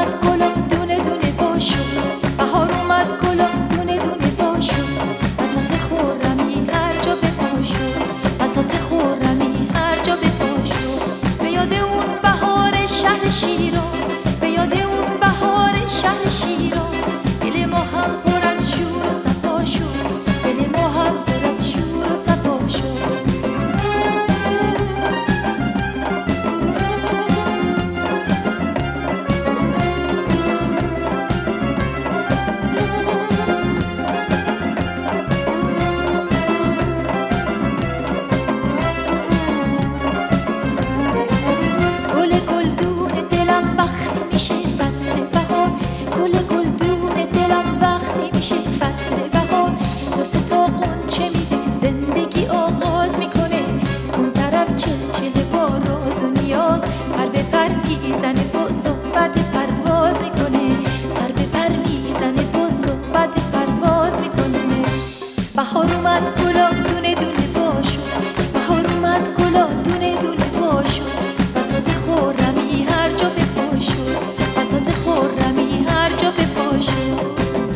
اومد گلا دونه دونه باشو، بهار اومد گلا دونه دونه باشو، بساط خرمی هر جا بپاشو، بساط خرمی هر جا بپاشو. به یاد اون بهار شهر شیراز، به یاد اون بهار شهر شیراز، دل ما هم پر از شور و صفا شد، دل ما هم پر از شور و صفا شد. بهار اومد گلا دونه دونه باشو، بهار اومد گلا دونه دونه باشو، بساط خرمی هر جا بپاشو، بساط خرمی هر جا بپاشو.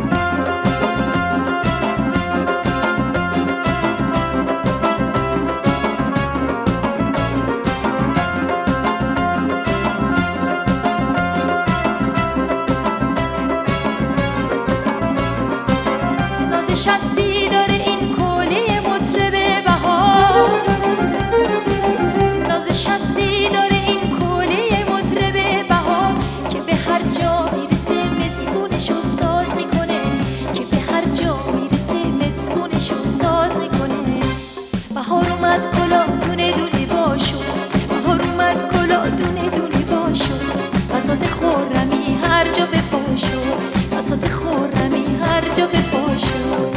شستی داره این کوله مطرب بهار، ناز شستی داره این کوله مطرب بهار، که به هر جا میرسه مسئولشو ساز میکنه، که به هر جا میرسه مسئولشو ساز میکنه. بهار اومد گلا دونه دونه باشو، بهار اومد گلا دونه دونه باشو، بساط خرمی هر جا بپاشو، بساط خرمی هر جا بپاشو.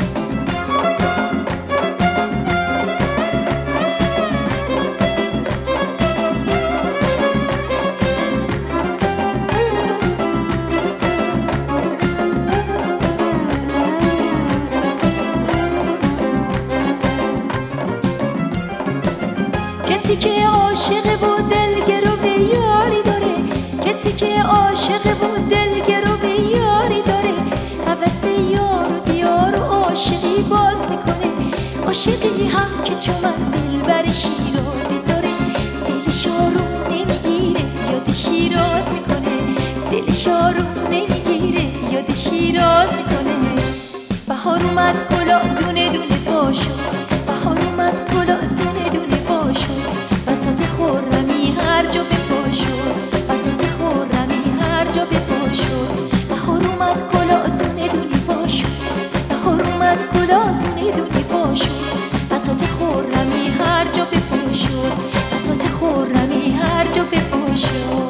کسی که عاشق و دلگرو به یاری داره، کسی که عاشق و دلگرو به یاری داره، هوس یار و دیار و عاشقی باز میکنه. عاشقی هم که چون من دلبر شیرازی داره، دلش آروم نمیگیره یاد شیراز میکنه، دلش آروم نمیگیره یاد شیراز میکنه. بهار اومد گلا دونه دونه باشو، بهار اومد گلا دونه دونه باشو، بساط خرمی هر جا بپاشو، بساط خرمی هر جا بپاشو. بهار اومد گلا دونه دونه باشو، بهار اومد گلا دونه دونه باشو، بساط خرمی هر جا بپاشو، بساط خرمی هر جا بپاشو.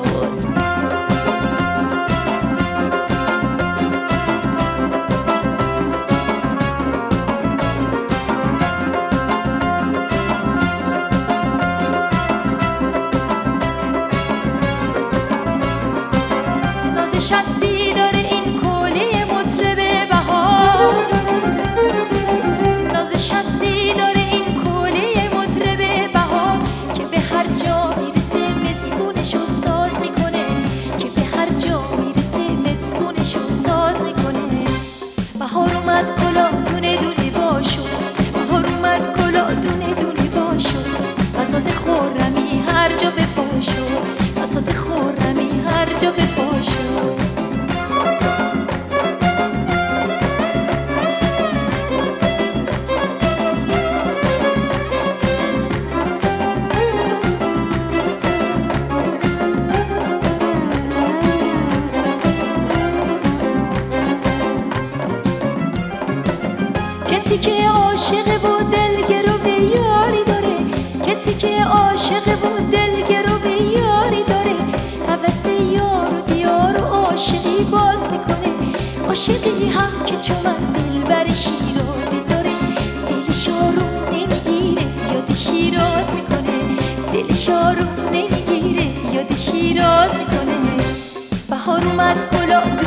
شستی داره این کوله مطرب بهار، ناز شستی داره این کوله مطرب بهار، که به هر جا میرسه مسئولشو ساز میکنه، که به هر جا میرسه مسئولشو ساز میکنه. بهار اومد گلا دونه دونه باشو، بهار اومد گلا دونه دونه باشو، بساط خرمی هر جا بپاشو، بساط خرمی هر جا بپاشو. کسی که عاشق و دلگرو به یاری داره، کسی که عاشق و دلگرو به یاری داره، هوس یار و دیار و عاشقی باز میکنه. عاشقی هم که چون من دلبر شیرازی داره، دلش آروم نمیگیره یاد شیراز میکنه، دلش آروم نمیگیره یاد شیراز میکنه. بهار اومد گلا